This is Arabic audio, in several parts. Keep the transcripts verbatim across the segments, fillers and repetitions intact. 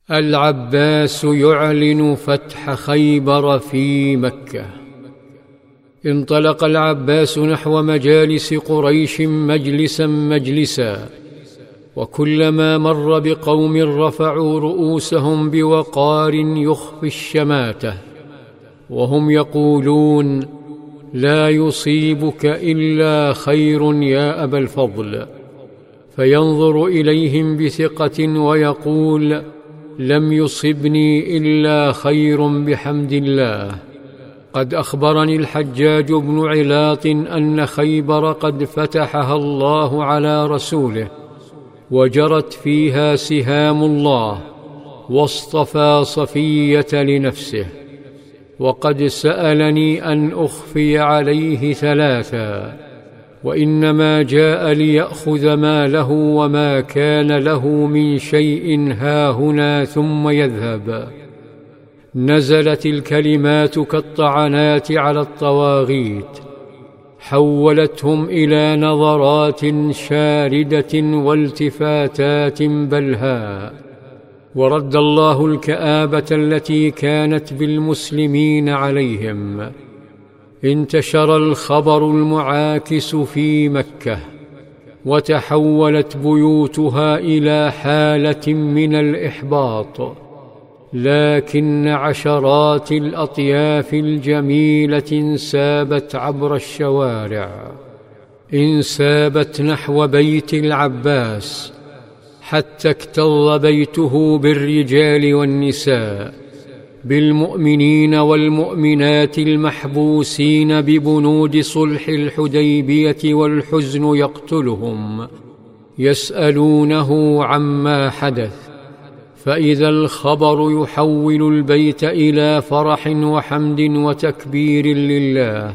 العباس يعلن فتح خيبر في مكة. انطلق العباس نحو مجالس قريش مجلسا مجلسا، وكلما مر بقوم رفعوا رؤوسهم بوقار يخفي الشماتة، وهم يقولون: لا يصيبك إلا خير يا أبا الفضل، فينظر إليهم بثقة ويقول: لم يصبني إلا خير بحمد الله. قد أخبرني الحجاج بن علاط أن خيبر قد فتحها الله على رسوله، وجرت فيها سهام الله، واصطفى صفية لنفسه. وقد سألني أن أخفي عليه ثلاثا، وإنما جاء ليأخذ ما له وما كان له من شيء هاهنا ثم يذهب. نزلت الكلمات كالطعنات على الطواغيت، حولتهم إلى نظرات شاردة والتفاتات بلهاء، ورد الله الكآبة التي كانت بالمسلمين عليهم. انتشر الخبر المعاكس في مكة، وتحولت بيوتها إلى حالة من الإحباط، لكن عشرات الأطياف الجميلة انسابت عبر الشوارع، انسابت نحو بيت العباس، حتى اكتظ بيته بالرجال والنساء، بالمؤمنين والمؤمنات المحبوسين ببنود صلح الحديبية، والحزن يقتلهم، يسألونه عما حدث. فإذا الخبر يحول البيت إلى فرح وحمد وتكبير لله،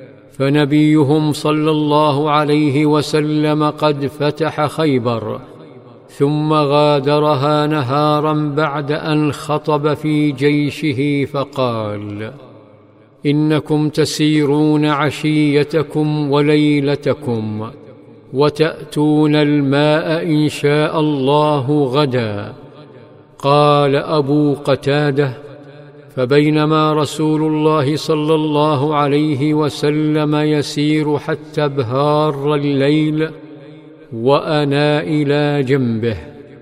فنبيهم صلى الله عليه وسلم قد فتح خيبر، ثم غادرها نهارا بعد أن خطب في جيشه فقال: إنكم تسيرون عشيتكم وليلتكم، وتأتون الماء إن شاء الله غدا. قال أبو قتادة: فبينما رسول الله صلى الله عليه وسلم يسير حتى ابهار الليل، وأنا إلى جنبه،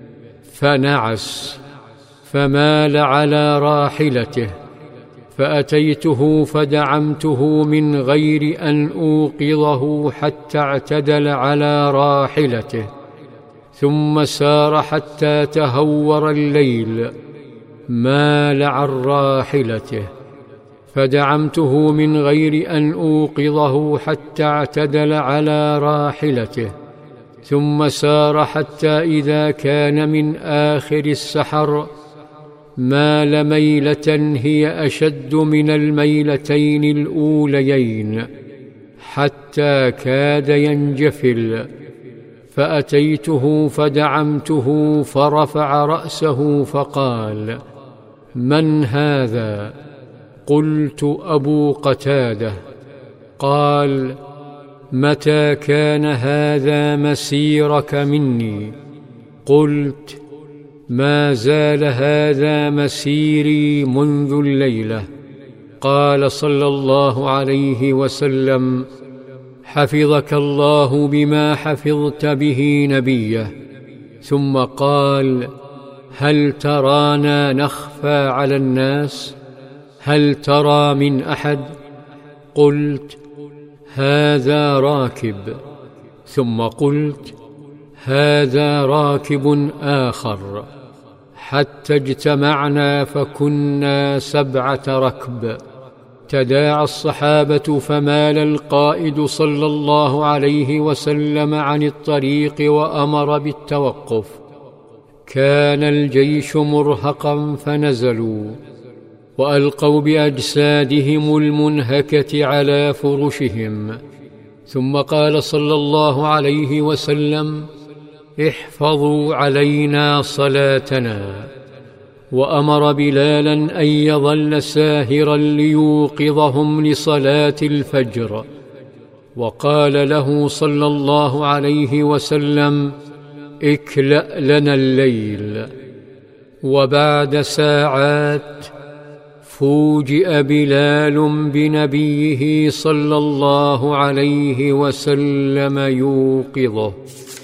فنعس فمال على راحلته، فأتيته فدعمته من غير أن أوقظه حتى اعتدل على راحلته، ثم سار حتى تهور الليل، مال عن راحلته، فدعمته من غير أن أوقظه حتى اعتدل على راحلته، ثم سار حتى إذا كان من آخر السحر مال ميلة هي أشد من الميلتين الأوليين، حتى كاد ينجفل، فأتيته فدعمته فرفع رأسه فقال: من هذا؟ قلت: أبو قتادة. قال: متى كان هذا مسيرك مني؟ قلت: ما زال هذا مسيري منذ الليلة. قال صلى الله عليه وسلم: حفظك الله بما حفظت به نبيه. ثم قال: هل ترانا نخفى على الناس؟ هل ترى من أحد؟ قلت: هذا راكب. ثم قلت: هذا راكب آخر، حتى اجتمعنا فكنا سبعة ركب. تداعى الصحابة، فمال القائد صلى الله عليه وسلم عن الطريق وأمر بالتوقف. كان الجيش مرهقا فنزلوا، وألقوا بأجسادهم المنهكة على فرشهم. ثم قال صلى الله عليه وسلم: احفظوا علينا صلاتنا. وأمر بلالا أن يظل ساهرا ليوقظهم لصلاة الفجر. وقال له صلى الله عليه وسلم: اكلأ لنا الليل. وبعد ساعات فوجئ بلال بنبيه صلى الله عليه وسلم يوقظه.